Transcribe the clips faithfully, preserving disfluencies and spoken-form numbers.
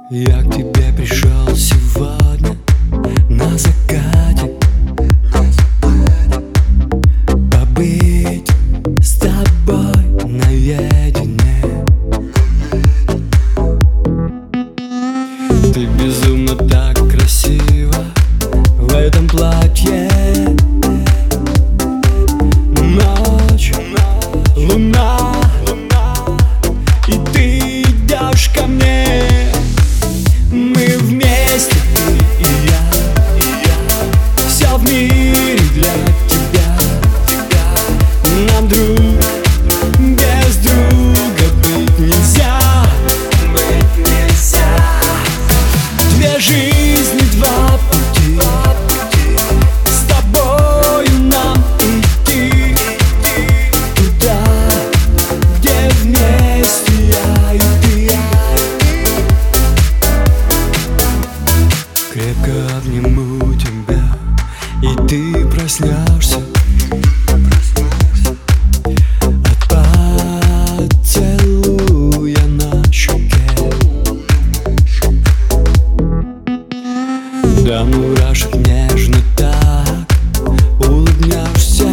Я к тебе пришел сегодня на закате, побыть с тобой наедине. Ты безумно так красива в этом платье. Ночь, луна, и ты идешь ко мне. Мы вместе, ты и я, и я. Все в мире для тебя, тебя. Нам друг, без друга быть нельзя, быть нельзя. Две жизни, два пути, с тобою нам идти туда, где вместе я и ты. Крепко обниму тебя, и ты проснешься от поцелуя на щеке. До мурашек нежно так улыбнешься.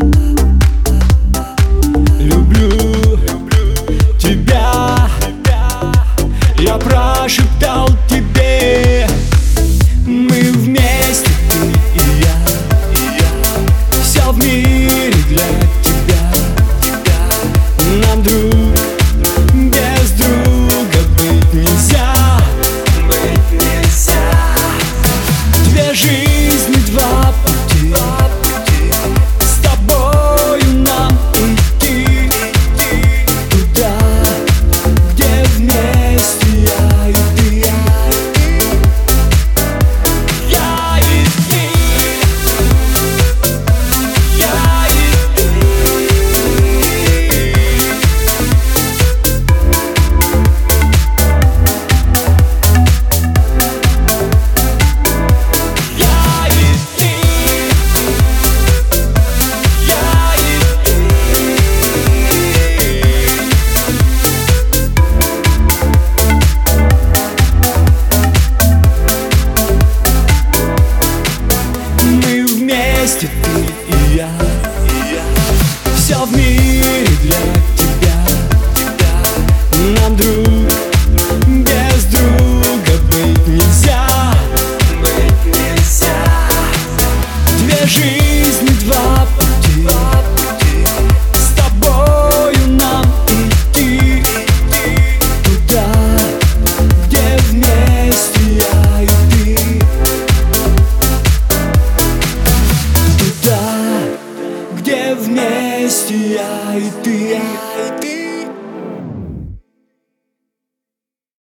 Люблю тебя, я прошептал тебе. Мы вместе, ты и я, и я. Все в мире для тебя, тебя. Нам друг, без друга быть нельзя, быть нельзя. Две жизни, два пути, с тобою нам идти туда, где вместе я и ты. Вместе ты и я, и я. Все в мире для тебя, тебя. Нам друг, без друга быть нельзя, быть нельзя. Две жизни, два пути, два пути. С тобою нам идти туда, где вместе я и ты. Где вместе я и ты, я и ты.